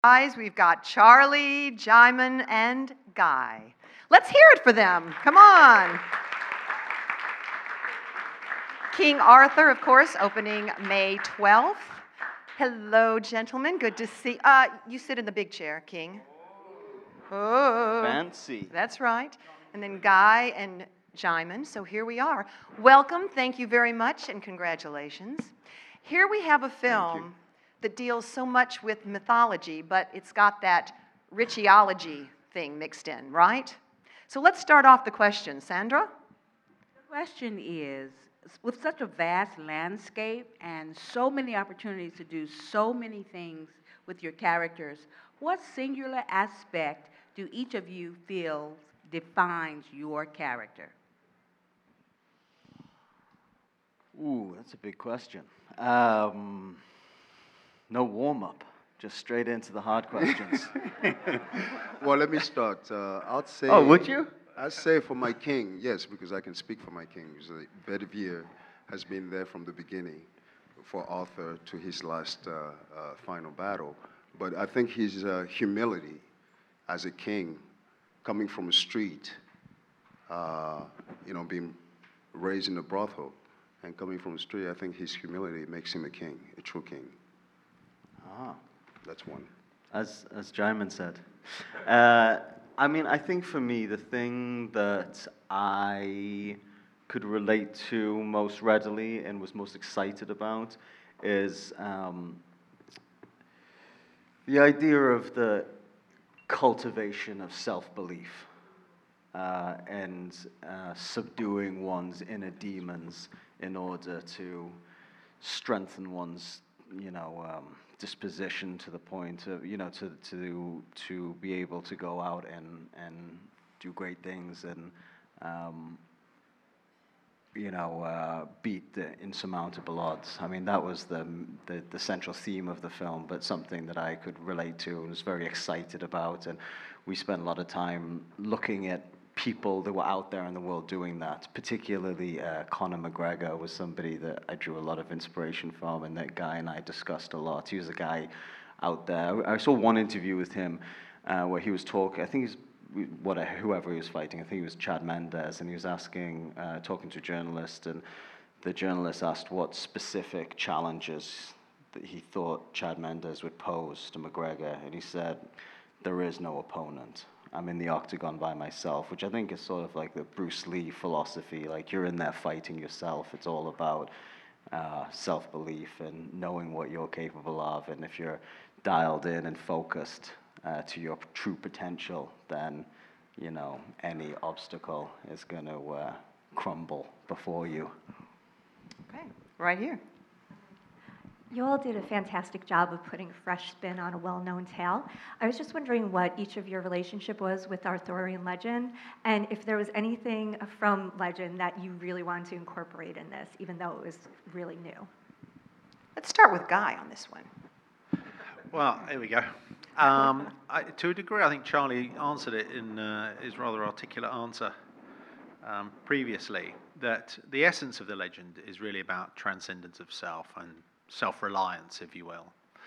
Guys, we've got Charlie, Jaimin, and Guy. Let's hear it for them. Come on. King Arthur, of course, opening May 12th. Hello, gentlemen. Good to see. You sit in the big chair, King. Oh, Fancy. That's right. And then Guy and Jaimin. So here we are. Welcome. Thank you very much, and congratulations. Here we have a film that deals so much with mythology, but it's got that richiology thing mixed in, right? So let's start off the question. Sandra? The question is, with such a vast landscape and so many opportunities to do so many things with your characters, what singular aspect do each of you feel defines your character? Ooh, that's a big question. No warm-up, just straight into the hard questions. Well, let me start. I'd say. Oh, would you? I'd say for my king, yes, because I can speak for my king. Bedivere has been there from the beginning, for Arthur to his last final battle. But I think his humility as a king, coming from a street, being raised in a brothel, and coming from the street, I think his humility makes him a king, a true king. Ah, That's one. as Jaimin said. I think for me, the thing that I could relate to most readily and was most excited about is the idea of the cultivation of self-belief and subduing one's inner demons in order to strengthen one's, disposition to the point of, to be able to go out and do great things and, beat the insurmountable odds. I mean, that was the central theme of the film, but something that I could relate to and was very excited about. And we spent a lot of time looking at people that were out there in the world doing that. Particularly Conor McGregor was somebody that I drew a lot of inspiration from, and that Guy and I discussed a lot. He was a guy out there. I saw one interview with him where he was talking, I think he's whoever he was fighting, I think he was Chad Mendes, and he was talking to a journalist, and the journalist asked what specific challenges that he thought Chad Mendes would pose to McGregor, and he said, "There is no opponent. I'm in the octagon by myself," which I think is sort of like the Bruce Lee philosophy, like you're in there fighting yourself. It's all about self-belief and knowing what you're capable of, and if you're dialed in and focused to your true potential, then, any obstacle is going to crumble before you. Okay, right here. You all did a fantastic job of putting a fresh spin on a well-known tale. I was just wondering what each of your relationship was with Arthurian legend, and if there was anything from legend that you really wanted to incorporate in this, even though it was really new. Let's start with Guy on this one. Well, here we go. To a degree, I think Charlie answered it in his rather articulate answer previously, that the essence of the legend is really about transcendence of self and self-reliance, if you will.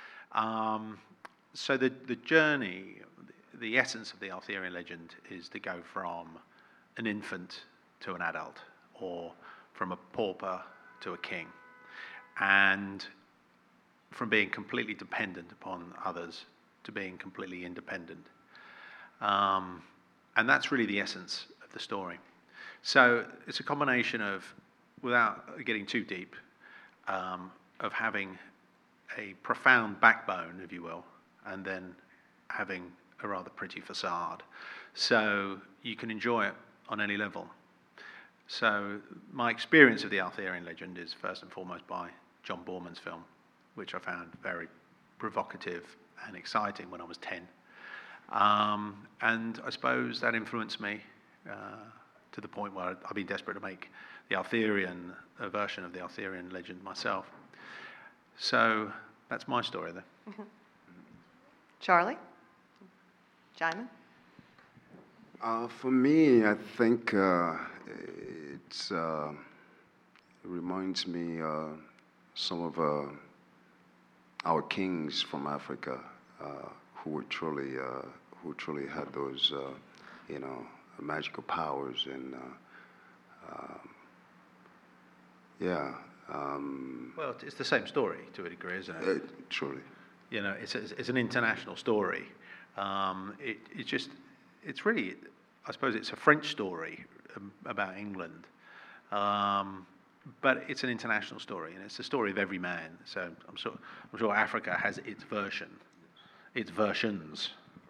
So the journey, the essence of the Arthurian legend is to go from an infant to an adult, or from a pauper to a king, and from being completely dependent upon others to being completely independent. And that's really the essence of the story. So it's a combination of, without getting too deep, of having a profound backbone, if you will, and then having a rather pretty facade. So you can enjoy it on any level. So my experience of the Arthurian legend is first and foremost by John Boorman's film, which I found very provocative and exciting when I was 10. And I suppose that influenced me to the point where I've been desperate to make the Arthurian, a version of the Arthurian legend myself. So that's my story there. Charlie? Jaimin? For me, I think it reminds me some of our kings from Africa who truly had those, you know, magical powers. And yeah. Well, it's the same story to a degree, isn't it? Truly. You know, it's an international story. It's really, I suppose it's a French story about England, but it's an international story, and it's the story of every man. So I'm sure Africa has its version, its versions.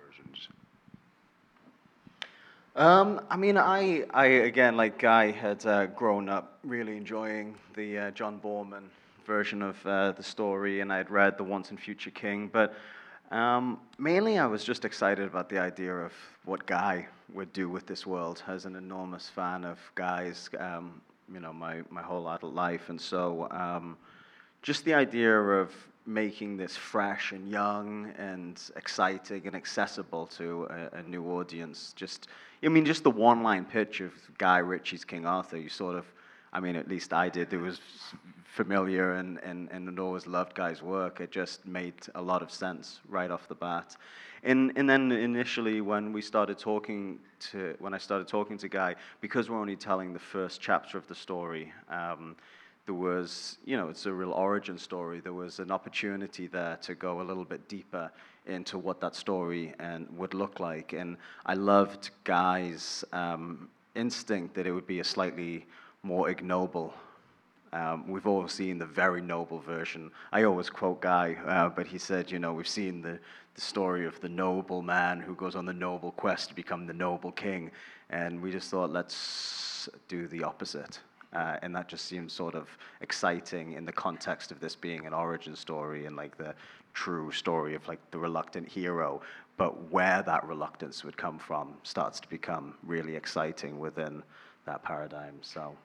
I mean, I again, like Guy, had grown up really enjoying the John Borman version of the story, and I had read The Once and Future King, but mainly I was just excited about the idea of what Guy would do with this world. As an enormous fan of Guy's, you know, my whole adult life, and so just the idea of making this fresh and young and exciting and accessible to a new audience. Just the one-line pitch of Guy Ritchie's King Arthur, you sort of, I mean, at least I did. It was familiar and had always loved Guy's work. It just made a lot of sense right off the bat. And then initially when I started talking to Guy, because we're only telling the first chapter of the story, there was, you know, it's a real origin story. There was an opportunity there to go a little bit deeper into what that story would look like. And I loved Guy's instinct that it would be a slightly more ignoble. We've all seen the very noble version. I always quote Guy, but he said, you know, we've seen the story of the noble man who goes on the noble quest to become the noble king. And we just thought, let's do the opposite. And that just seemed sort of exciting in the context of this being an origin story and like the true story of like the reluctant hero. But where that reluctance would come from starts to become really exciting within that paradigm. So,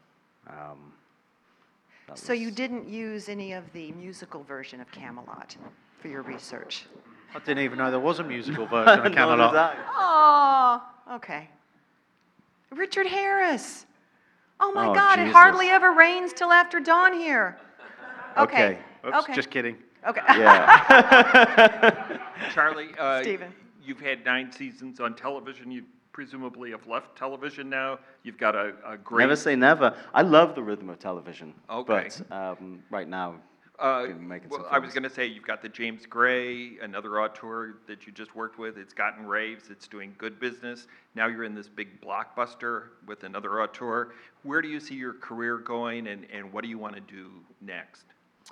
So you didn't use any of the musical version of Camelot for your research? I didn't even know there was a musical version of Nor Camelot. did I. Oh, okay. Richard Harris. Oh my Oh, God, it Jesus. hardly ever rains till after dawn here. Okay. Oops, Okay. just kidding. Okay. Yeah. Charlie, Stephen. you've had 9 seasons on television. You presumably have left television now. You've got a great... Never say never. I love the rhythm of television. Okay. But right now, been making some well, I was films. going to say, you've got the James Gray, another auteur that you just worked with. It's gotten raves. It's doing good business. Now you're in this big blockbuster with another auteur. Where do you see your career going, and what do you want to do next?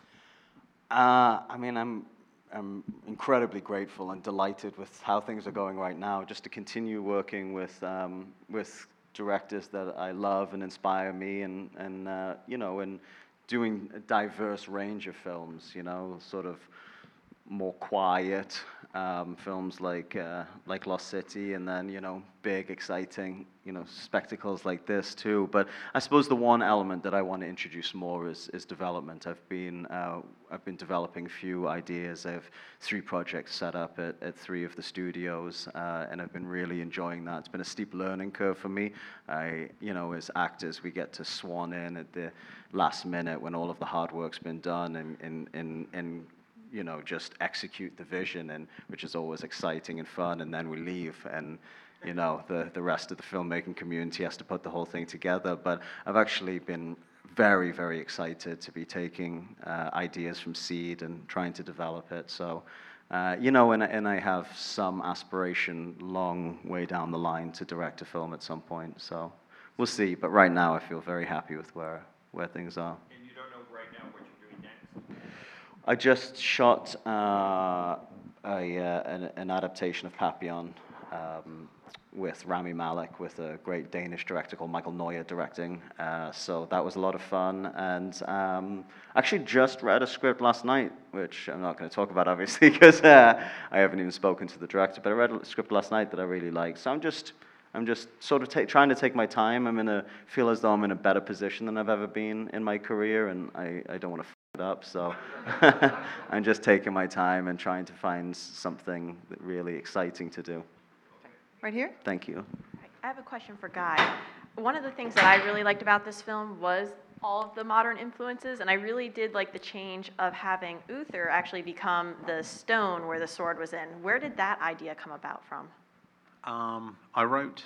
I mean, I'm incredibly grateful and delighted with how things are going right now. Just to continue working with directors that I love and inspire me, and you know, and doing a diverse range of films. You know, sort of more quiet films like Lost City, and then, you know, big, exciting, you know, spectacles like this too. But I suppose the one element that I want to introduce more is development. I've been developing a few ideas. I have 3 projects set up at 3 of the studios, and I've been really enjoying that. It's been a steep learning curve for me. You know, as actors, we get to swan in at the last minute when all of the hard work's been done, and you know, just execute the vision, and which is always exciting and fun, and then we leave, and you know, the rest of the filmmaking community has to put the whole thing together. But I've actually been very, very excited to be taking ideas from seed and trying to develop it. So, you know, and I have some aspiration long way down the line to direct a film at some point. So we'll see. But right now, I feel very happy with where things are. And you don't know right now what you're doing next? I just shot an adaptation of Papillon with Rami Malek, with a great Danish director called Michael Neuer directing. So that was a lot of fun. And actually just read a script last night, which I'm not going to talk about, obviously, because I haven't even spoken to the director. But I read a script last night that I really liked. So I'm just sort of trying to take my time. Feel as though I'm in a better position than I've ever been in my career, and I don't want to it up, so I'm just taking my time and trying to find something really exciting to do. Right here? Thank you. I have a question for Guy. One of the things that I really liked about this film was all of the modern influences, and I really did like the change of having Uther actually become the stone where the sword was in. Where did that idea come about from? I wrote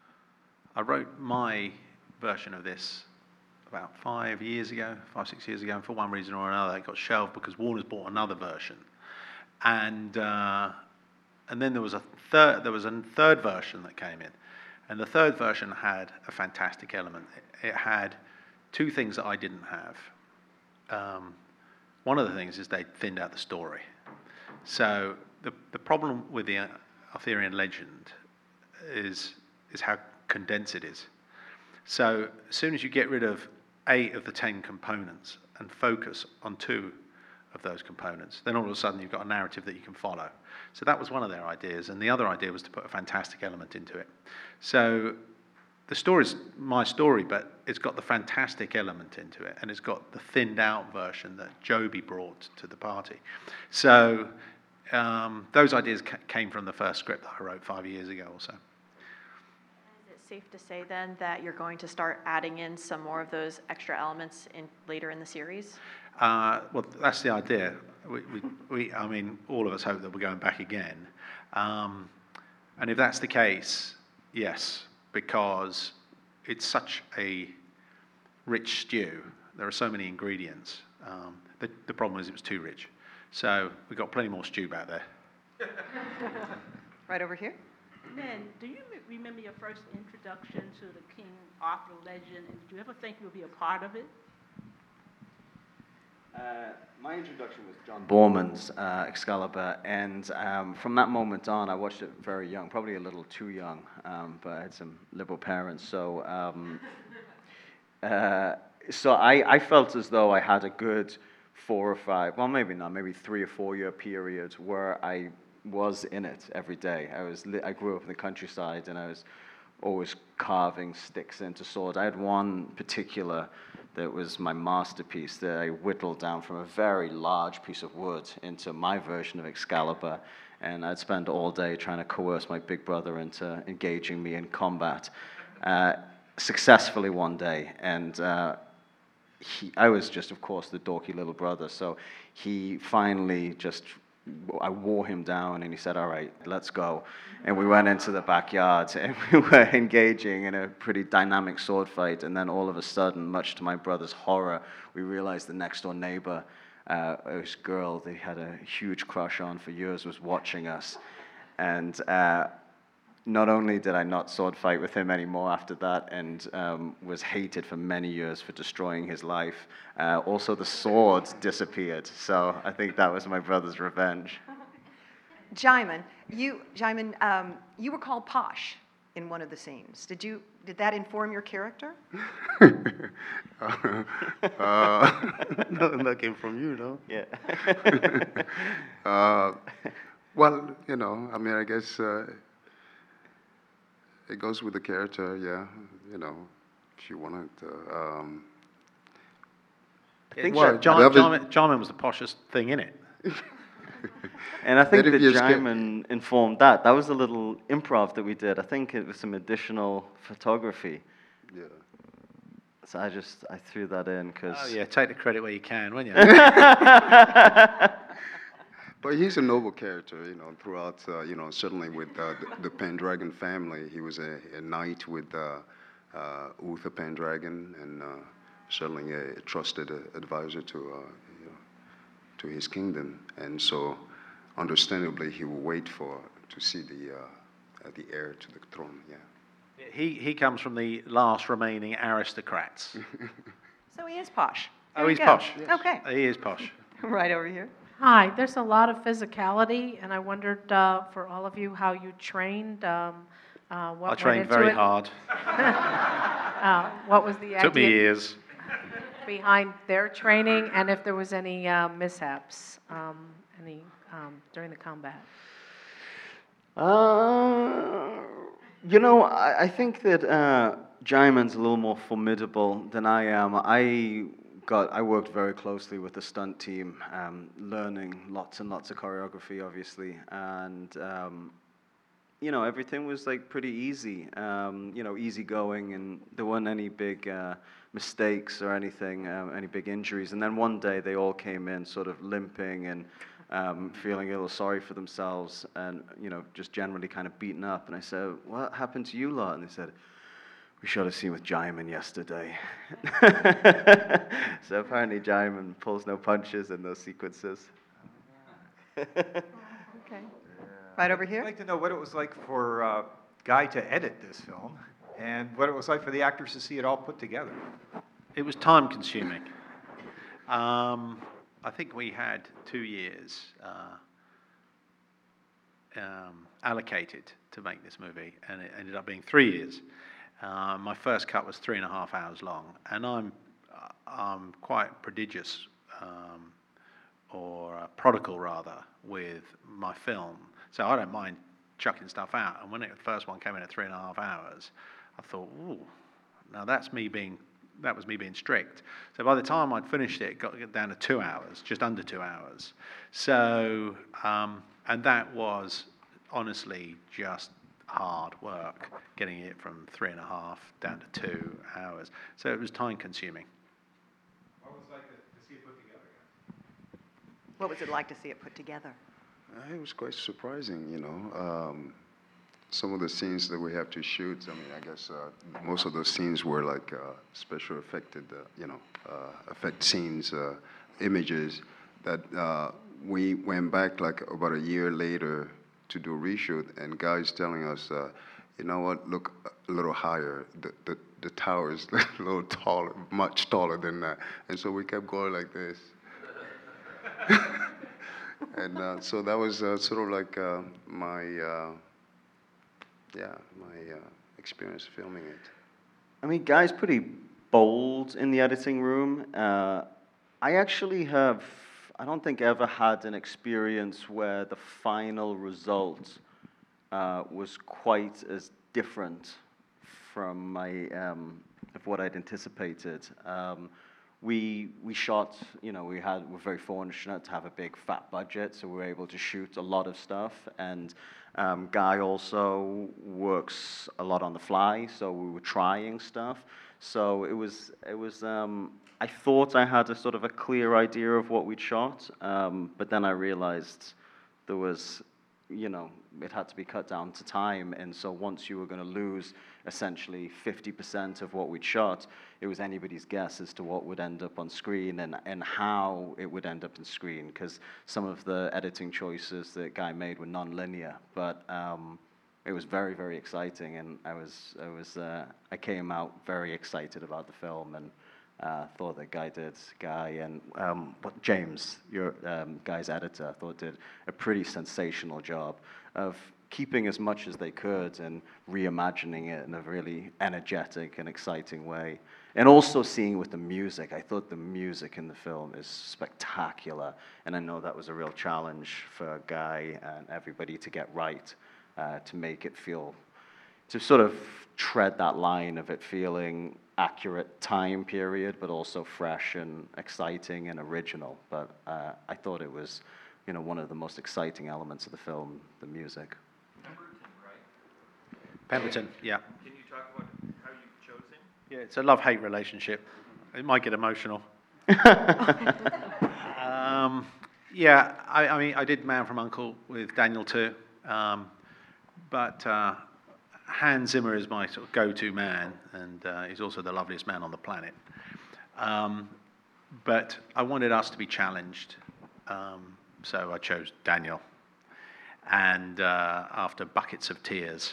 my version of this about 5 years ago, 5, 6 years ago, and for one reason or another, it got shelved because Warner's bought another version, and then there was a third version that came in, and the third version had a fantastic element. It had two things that I didn't have. One of the things is they thinned out the story. So the problem with the Arthurian legend is how condensed it is. So as soon as you get rid of 8 of the 10 components and focus on 2 of those components, then all of a sudden you've got a narrative that you can follow. So that was one of their ideas, and the other idea was to put a fantastic element into it. So the story's my story, but it's got the fantastic element into it, and it's got the thinned out version that Joby brought to the party. So those ideas came from the first script that I wrote 5 years ago or so. Is it safe to say then that you're going to start adding in some more of those extra elements later in the series? Well, that's the idea. I mean, all of us hope that we're going back again. And if that's the case, yes, because it's such a rich stew. There are so many ingredients. The problem is it was too rich. So we've got plenty more stew back there. Right over here. Lynn, do you remember your first introduction to the King Arthur legend, and did you ever think you would be a part of it? My introduction was John Borman's Excalibur, and from that moment on, I watched it very young, probably a little too young, but I had some liberal parents, so I felt as though I had a good 4 or 5, well, maybe not, maybe 3 or 4 year period where I was in it every day. I grew up in the countryside, and I was always carving sticks into swords. I had one particular that was my masterpiece that I whittled down from a very large piece of wood into my version of Excalibur, and I'd spend all day trying to coerce my big brother into engaging me in combat, successfully one day, and I was just, of course, the dorky little brother, so he finally I wore him down, and he said, all right, let's go. And we went into the backyard, and we were engaging in a pretty dynamic sword fight, and then all of a sudden, much to my brother's horror, we realized the next-door neighbor, this girl that he had a huge crush on for years, was watching us. And not only did I not sword fight with him anymore after that, and was hated for many years for destroying his life, also the sword disappeared. So I think that was my brother's revenge. Jaimin, you were called Posh in one of the scenes. Did that inform your character? No, that came from you, no? Yeah. Well, I mean, I guess it goes with the character, yeah. If you wanted to. I think Well, Jarman was the poshest thing in it. And I think that Bedivere Jaimin informed that. That was a little improv that we did. I think it was some additional photography. Yeah. So I threw that in because... Oh, yeah, take the credit where you can, won't you? But he's a noble character, throughout, certainly with the Pendragon family. He was a knight with Uther Pendragon, and certainly a trusted advisor to his kingdom. And so, understandably, he will wait to see the heir to the throne, yeah. He comes from the last remaining aristocrats. So he is posh. There Oh, you he's go. posh. Yes. Okay. He is posh. Right over here. Hi, there's a lot of physicality, and I wondered for all of you how you trained. What I went trained into very it. hard. What was the Took me idea years. behind their training, and if there was any mishaps during the combat? I think that Jaimin's a little more formidable than I am. I worked very closely with the stunt team, learning lots and lots of choreography, obviously, and you know, everything was like pretty easy, you know, easygoing, and there weren't any big mistakes or anything, any big injuries. And then one day they all came in sort of limping and feeling a little sorry for themselves, and you know, just generally kind of beaten up. And I said, "What happened to you lot?" And they said, "We shot a scene with Jaimin yesterday." So apparently Jaimin pulls no punches in those sequences. Okay. Right over here? I'd like to know what it was like for Guy to edit this film, and what it was like for the actors to see it all put together. It was time consuming. I think we had 2 years allocated to make this movie, and it ended up being 3 years. My first cut was 3.5 hours long, and I'm quite prodigious, or prodigal rather, with my film. So I don't mind chucking stuff out. And when the first one came in at 3.5 hours, I thought, ooh, now that was me being strict. So by the time I'd finished it got down to 2 hours, just under 2 hours. So, and that was honestly just hard work, getting it from 3.5 down to 2 hours. So it was time consuming. What was it like to see it put together? What was it like to see it put together? It was quite surprising, you know. Some of the scenes that we have to shoot, I mean, I guess most of those scenes were like special effect scenes, images that we went back like about a year later to do a reshoot, and guys telling us, you know what, look a little higher. The tower is a little taller, much taller than that. And so we kept going like this. And so that was sort of like my experience filming it. I mean, Guy's pretty bold in the editing room. I actually I don't think ever had an experience where the final result was quite as different from of what I'd anticipated. We shot, you know, we're very fortunate to have a big fat budget, so we were able to shoot a lot of stuff. And Guy also works a lot on the fly, so we were trying stuff. So it was. I thought I had a sort of a clear idea of what we'd shot, but then I realized there was, you know, it had to be cut down to time, and so once you were going to lose essentially 50% of what we'd shot, it was anybody's guess as to what would end up on screen and how it would end up on screen, because some of the editing choices that Guy made were non-linear, but it was very, very exciting, and I came out very excited about the film, and thought that Guy and James, your Guy's editor, thought did a pretty sensational job of keeping as much as they could and reimagining it in a really energetic and exciting way. And also seeing with the music, I thought the music in the film is spectacular, and I know that was a real challenge for Guy and everybody to get right, to make it feel, to sort of tread that line of it feeling accurate time period, but also fresh and exciting and original. But I thought it was, you know, one of the most exciting elements of the film, the music. Pemberton, right? Pemberton, yeah. Can you talk about how you chose him? Yeah, it's a love-hate relationship. It might get emotional. Yeah, I mean, I did Man from U.N.C.L.E. with Daniel too, but Hans Zimmer is my sort of go-to man, and he's also the loveliest man on the planet. But I wanted us to be challenged, so I chose Daniel. And after buckets of tears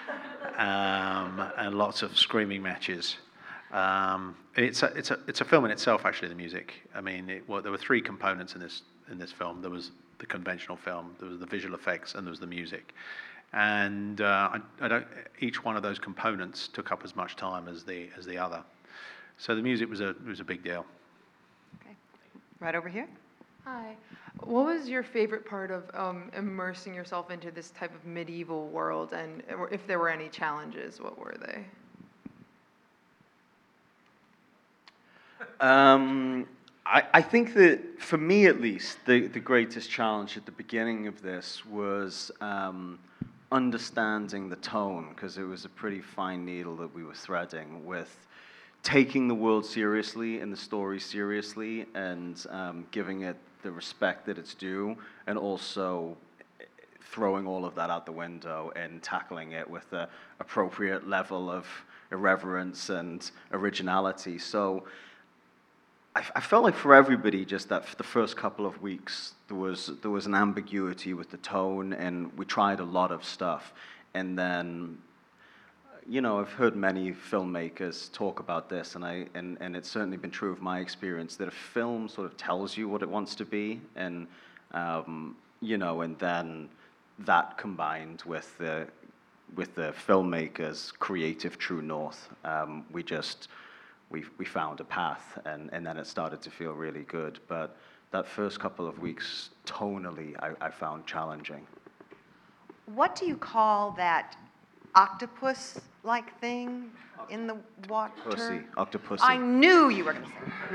and lots of screaming matches, it's a film in itself. Actually, the music. I mean, there were 3 components in this film. There was the conventional film, there was the visual effects, and there was the music. And each one of those components took up as much time as the other. So the music was a big deal. Okay. Right over here. Hi. What was your favorite part of immersing yourself into this type of medieval world, and if there were any challenges, what were they? I think that, for me at least, the greatest challenge at the beginning of this was understanding the tone, because it was a pretty fine needle that we were threading with taking the world seriously and the story seriously, and giving it the respect that it's due, and also throwing all of that out the window and tackling it with the appropriate level of irreverence and originality. So I felt like for everybody, just that for the first couple of weeks, there was an ambiguity with the tone, and we tried a lot of stuff. And then, you know, I've heard many filmmakers talk about this, and it's certainly been true of my experience, that a film sort of tells you what it wants to be, and you know, and then that combined with the filmmaker's creative true north, we found a path, and then it started to feel really good. But that first couple of weeks, tonally, I found challenging. What do you call that octopus-like thing in the water? Octopussy. I knew you were going to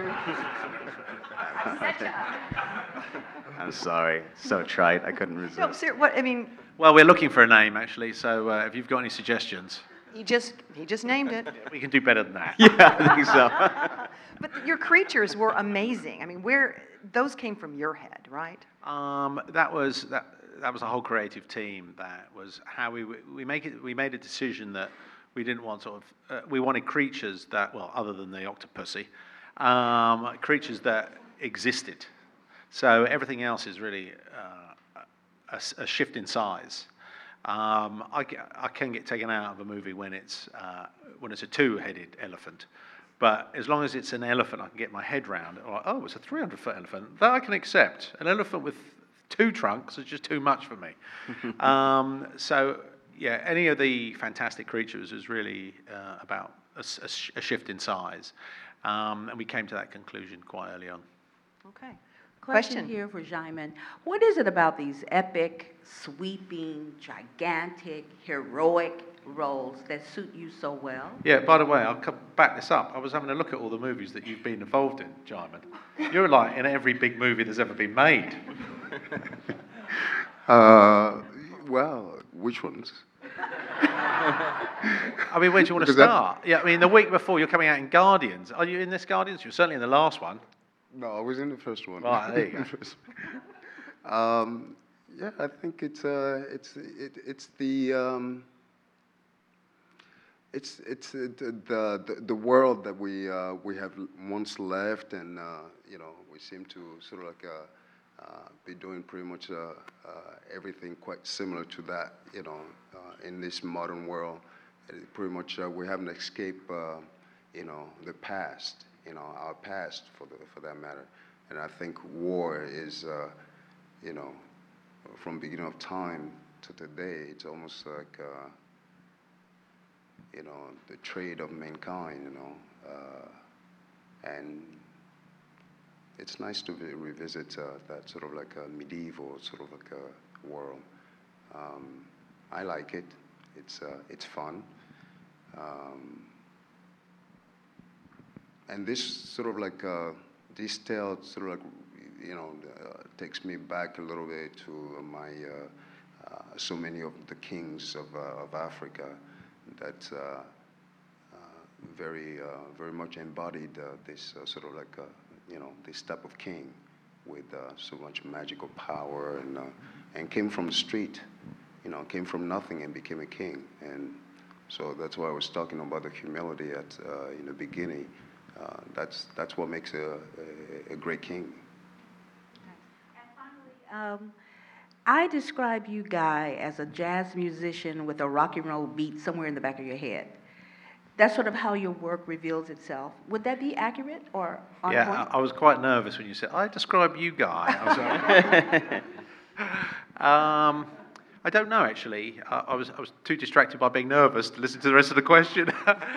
say it. I'm sorry, so trite, I couldn't resist. No, sir, what, I mean, Well, we're looking for a name, actually, so if you've got any suggestions, he just named it. we can do better than that. Yeah, I think so. But your creatures were amazing. I mean, those came from your head, right? That was a whole creative team. That was how we made a decision that we didn't want we wanted creatures that, well, other than the octopussy, creatures that existed. So everything else is really a shift in size. I can get taken out of a movie when it's a two-headed elephant, but as long as it's an elephant I can get my head round, or it's a 300-foot elephant, that I can accept. An elephant with two trunks is just too much for me. So yeah, any of the fantastic creatures is really about a shift in size, and we came to that conclusion quite early on. Okay. Question here for Djimon. What is it about these epic, sweeping, gigantic, heroic roles that suit you so well? Yeah, by the way, I'll back this up. I was having a look at all the movies that you've been involved in, Djimon. You're like in every big movie that's ever been made. Well, which ones? I mean, where do you want to start? Yeah, I mean, the week before you're coming out in Guardians. Are you in this Guardians? You're certainly in the last one. No, I was in the first one. Right, there you go. Yeah, I think it's the world that we have once left, and you know, we seem to sort of like be doing pretty much everything quite similar to that, you know, in this modern world. Pretty much we haven't escaped, you know, the past. You know, our past for that matter. And I think war is, you know, from beginning of time to today, it's almost like, you know, the trade of mankind, you know. And it's nice to revisit that sort of like a medieval sort of like a world. I like it. It's fun. And this sort of like, this tale sort of like, you know, takes me back a little bit to my, so many of the kings of Africa that very much embodied this sort of like, you know, this type of king with so much magical power, and came from the street, you know, came from nothing and became a king. And so that's why I was talking about the humility in the beginning. That's what makes a great king. And finally, I describe you, Guy, as a jazz musician with a rock and roll beat somewhere in the back of your head. That's sort of how your work reveals itself. Would that be accurate or on point? Yeah, I was quite nervous when you said, I describe you, Guy. I was like, I don't know, actually. I was too distracted by being nervous to listen to the rest of the question.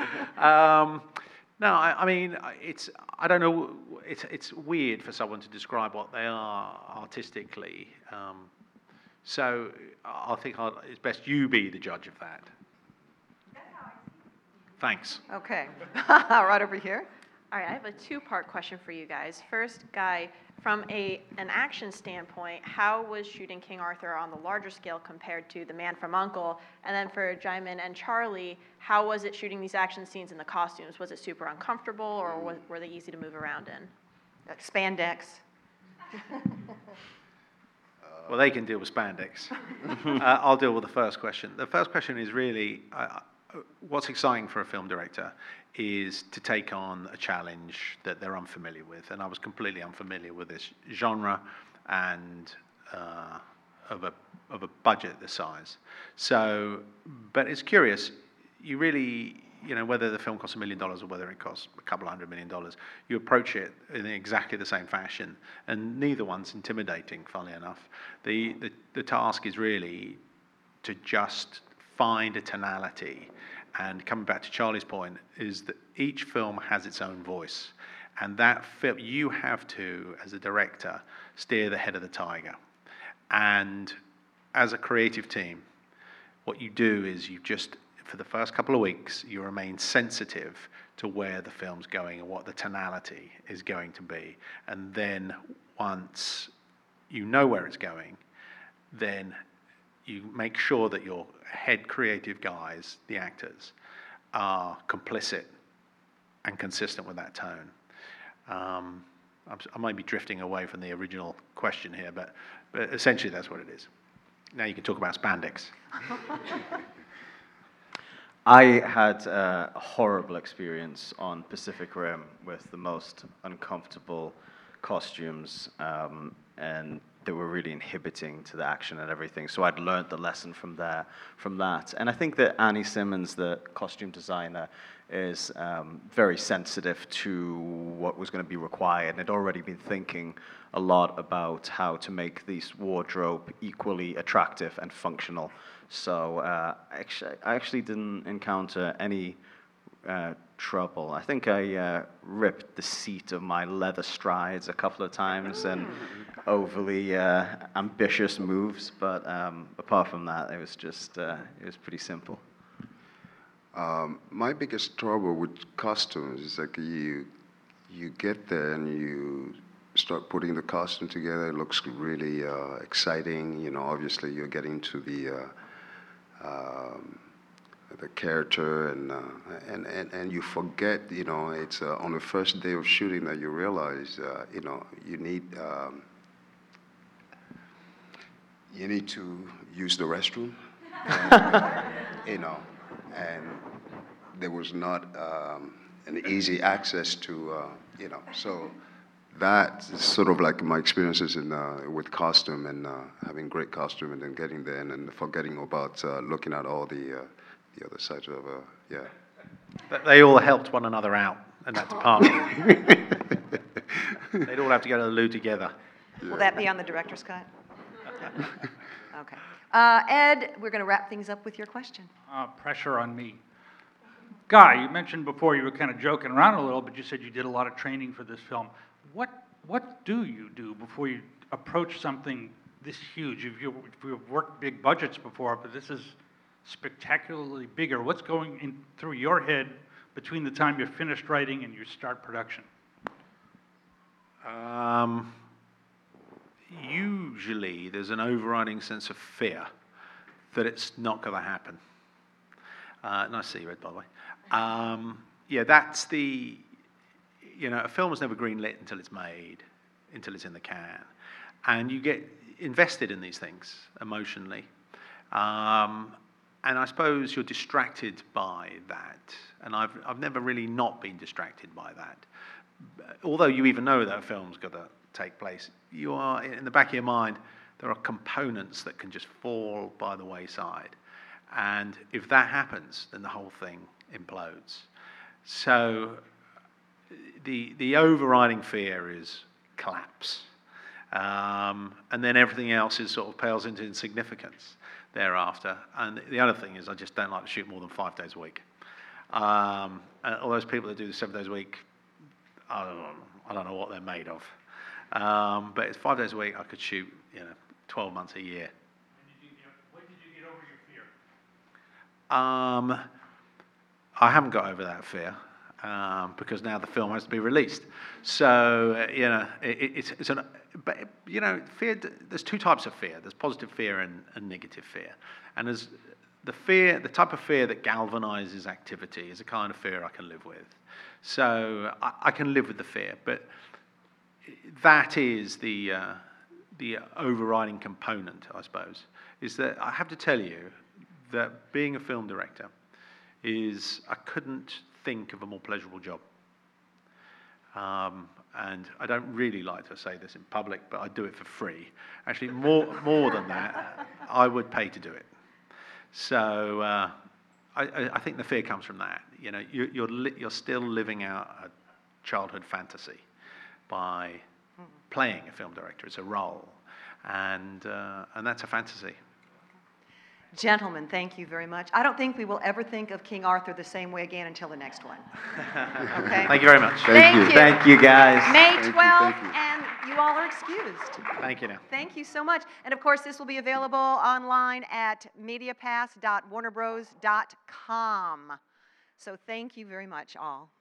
No, I mean, I don't know, it's weird for someone to describe what they are artistically. So I think it's best you be the judge of that. Thanks. Okay. Right over here. All right, I have a two-part question for you guys. First, Guy, from an action standpoint, how was shooting King Arthur on the larger scale compared to The Man from U.N.C.L.E.? And then for Jaimin and Charlie, how was it shooting these action scenes in the costumes? Was it super uncomfortable, or were they easy to move around in? Spandex. Well, they can deal with spandex. I'll deal with the first question. The first question is really, what's exciting for a film director is to take on a challenge that they're unfamiliar with. And I was completely unfamiliar with this genre and of a budget this size. So, but it's curious, you really, whether the film costs $1 million or whether it costs a couple $100 million, you approach it in exactly the same fashion, and neither one's intimidating, funnily enough. The task is really to just find a tonality, and coming back to Charlie's point, is that each film has its own voice, and that film, you have to, as a director, steer the head of the tiger. And as a creative team, what you do is you just, for the first couple of weeks, you remain sensitive to where the film's going and what the tonality is going to be. And then once you know where it's going, then you make sure that your head creative guys, the actors, are complicit and consistent with that tone. I might be drifting away from the original question here, but essentially that's what it is. Now you can talk about spandex. I had a horrible experience on Pacific Rim with the most uncomfortable costumes, and they were really inhibiting to the action and everything. So I'd learned the lesson from that. And I think that Annie Simmons, the costume designer, is very sensitive to what was going to be required, and had already been thinking a lot about how to make this wardrobe equally attractive and functional. So I actually didn't encounter any trouble. I think I ripped the seat of my leather strides a couple of times and overly ambitious moves, but apart from that, it was just it was pretty simple. My biggest trouble with costumes is like you get there and you start putting the costume together. It looks really exciting. Obviously you're getting to the character, and you forget, it's on the first day of shooting that you realize, you need to use the restroom, and there was not an easy access to, so that's sort of like my experiences with costume and having great costume and then getting there and then forgetting about looking at all the other sides of, yeah. But they all helped one another out in that department. They'd all have to go to the loo together. Yeah. Will that be on the director's cut? Okay. Ed, we're going to wrap things up with your question. Pressure on me. Guy, you mentioned before you were kind of joking around a little, but you said you did a lot of training for this film. What do you do before you approach something this huge? You've worked big budgets before, but this is spectacularly bigger. What's going through your head between the time you're finished writing and you start production? Usually there's an overriding sense of fear that it's not going to happen. Nice to see you, Ed, by the way. Yeah, that's the, a film is never greenlit until it's made, until it's in the can. And you get invested in these things emotionally. And I suppose you're distracted by that. And I've never really not been distracted by that. Although you even know that a film's got to take place, you are, in the back of your mind, there are components that can just fall by the wayside. And if that happens, then the whole thing implodes. So the overriding fear is collapse. And then everything else is sort of pales into insignificance thereafter. And the other thing is I just don't like to shoot more than 5 days a week. And all those people that do this 7 days a week, I don't know what they're made of. But it's 5 days a week. I could shoot, 12 months a year. When did you get over your fear? I haven't got over that fear. because now the film has to be released. So, but, fear, there's two types of fear. There's positive fear and negative fear. And there's the type of fear that galvanizes activity is a kind of fear I can live with. So I can live with the fear, but that is the overriding component, I suppose, is that I have to tell you that being a film director I couldn't think of a more pleasurable job. And I don't really like to say this in public, but I do it for free. Actually, more than that, I would pay to do it. So I think the fear comes from that. You're still living out a childhood fantasy by playing a film director. It's a role, and that's a fantasy. Gentlemen, thank you very much. I don't think we will ever think of King Arthur the same way again until the next one. Okay? Thank you very much. Thank you. Thank you, guys. May Thank 12th, you. and you all are excused. Thank you now. Thank you so much. And of course, this will be available online at mediapass.warnerbros.com. So thank you very much, all.